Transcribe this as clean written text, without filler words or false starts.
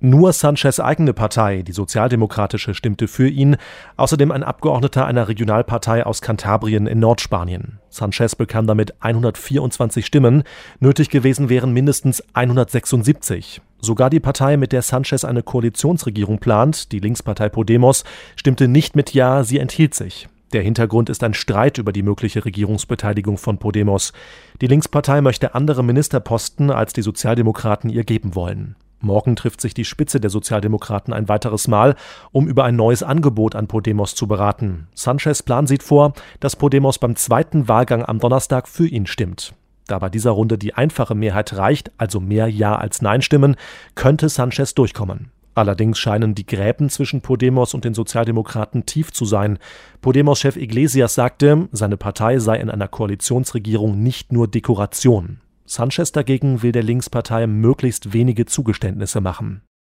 Nur Sánchez' eigene Partei, die Sozialdemokratische, stimmte für ihn, außerdem ein Abgeordneter einer Regionalpartei aus Kantabrien in Nordspanien. Sánchez bekam damit 124 Stimmen, nötig gewesen wären mindestens 176. Sogar die Partei, mit der Sánchez eine Koalitionsregierung plant, die Linkspartei Podemos, stimmte nicht mit Ja, sie enthielt sich. Der Hintergrund ist ein Streit über die mögliche Regierungsbeteiligung von Podemos. Die Linkspartei möchte andere Ministerposten, als die Sozialdemokraten ihr geben wollen. Morgen trifft sich die Spitze der Sozialdemokraten ein weiteres Mal, um über ein neues Angebot an Podemos zu beraten. Sánchez' Plan sieht vor, dass Podemos beim zweiten Wahlgang am Donnerstag für ihn stimmt. Da bei dieser Runde die einfache Mehrheit reicht, also mehr Ja als Nein-Stimmen, könnte Sánchez durchkommen. Allerdings scheinen die Gräben zwischen Podemos und den Sozialdemokraten tief zu sein. Podemos-Chef Iglesias sagte, seine Partei sei in einer Koalitionsregierung nicht nur Dekoration. Sánchez dagegen will der Linkspartei möglichst wenige Zugeständnisse machen.